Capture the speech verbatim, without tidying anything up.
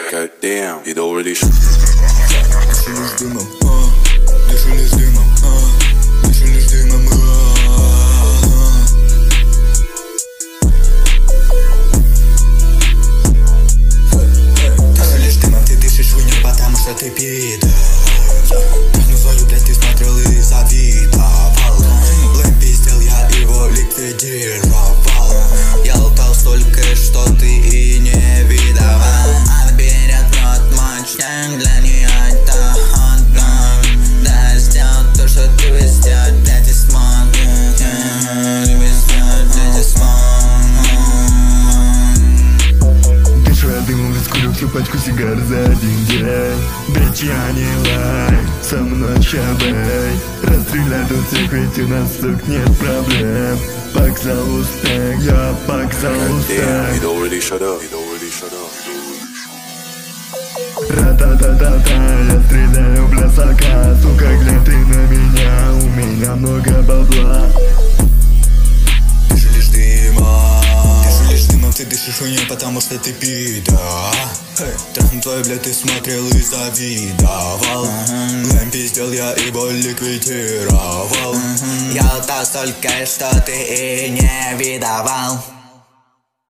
God damn, he'd already sh- Дышу лишь дымом, а, дышу лишь дымом, а, дышу лишь дымом, а. Дышу лишь дымом, ты дышишь хуйню, потому что ты пидор. Трахну свою, блядь, ты смотрел и завидовал. Блэм пиздел, я его ликвидировал. Я лутал столько, что ты и не видовал. Она берет в рот мощняк, для нее это хот-дог. Да, я сделал то, что ты бы сделать, блядь, не смог. Ты бы сделать, блядь, не смог. Дышу я дымом, раскурю всю пачку сигар за один день. Бич, я не лай, со мной щабай. Расстреляй тут всех, ведь у нас, сук, нет проблем. Пак за успех, я пак за God damn, he'd успех. already shut up, he'd already shut up. Ра-та-та-та-та, я стреляю, бля, сока. Сука, глянь ты на меня, у меня много бабла. Дышу лишь дымом, дышу лишь дымом, ты дышишь хуйней, потому что ты пидор. Трахну твою, блядь, ты смотрел и завидовал. Глэм пиздел, я его ликвидировал. Я лутал столько, что ты и не видовал.